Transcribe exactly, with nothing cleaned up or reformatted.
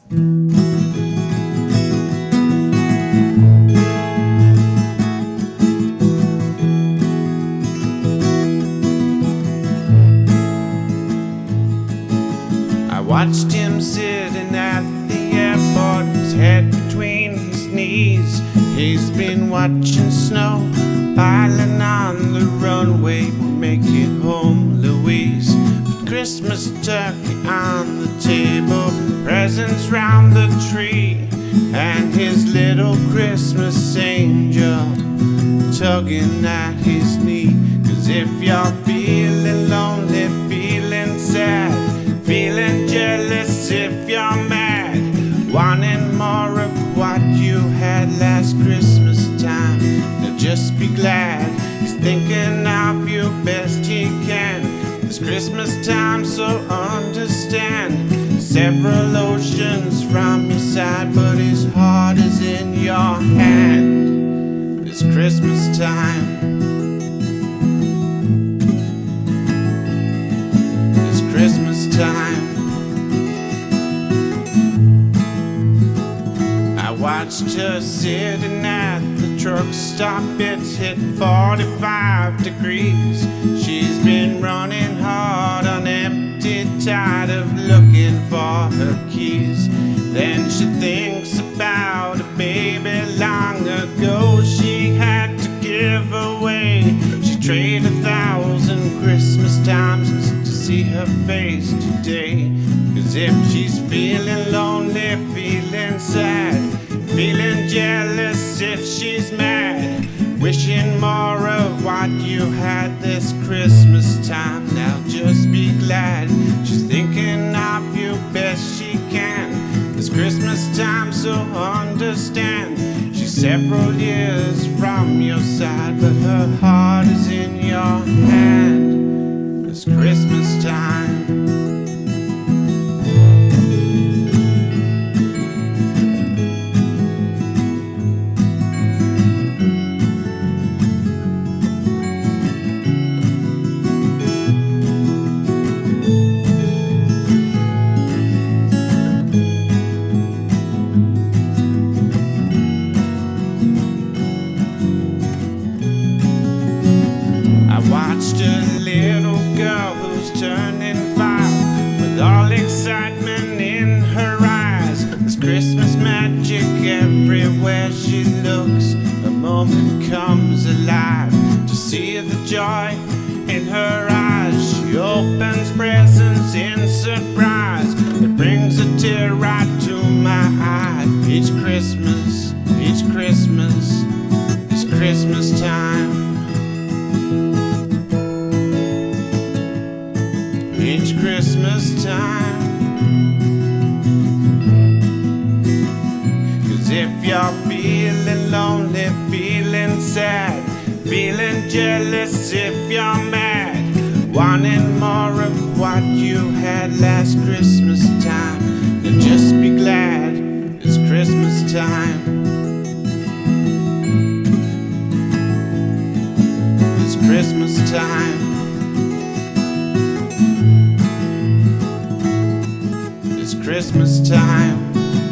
I watched him sitting at the airport, his head between his knees. He's been watching snow piling on the runway. We'll make it home, Louise. With Christmas turkey on the table, presents round the tree, and his little Christmas angel tugging at his knee. 'Cause if you're feeling lonely, feeling sad, feeling jealous, if you're mad, wanting more of what you had last Christmas time, now just be glad he's thinking of you best he can. It's Christmas time, so understand. Several oceans from your side, but his heart is in your hand. It's Christmas time. It's Christmas time. I watched her sitting at the truck stop. It's hit forty-five degrees. She's been running hard on empty, tired of looking for her keys. Then she thinks about a baby long ago she had to give away. She traded a thousand Christmas times to see her face today. 'Cause if she's feeling lonely, feeling sad, feeling jealous, if she's mad, wishing more of what you had this Christmas time, now just be glad she's thinking of you best she can. It's Christmas time, so understand. She's several years from your side, but her heart is in your hand. It's Christmas time. Watched a little girl who's turning five, with all excitement in her eyes. There's Christmas magic everywhere she looks. A moment comes alive to see the joy in her eyes. She opens presents in surprise. It brings a tear right to my eye. Each Christmas, each Christmas, it's Christmas time. Each Christmas time. 'Cause if you're feeling lonely, feeling sad, feeling jealous, if you're mad, wanting more of what you had last Christmas time, then just be glad it's Christmas time. It's Christmas time. It's Christmas time.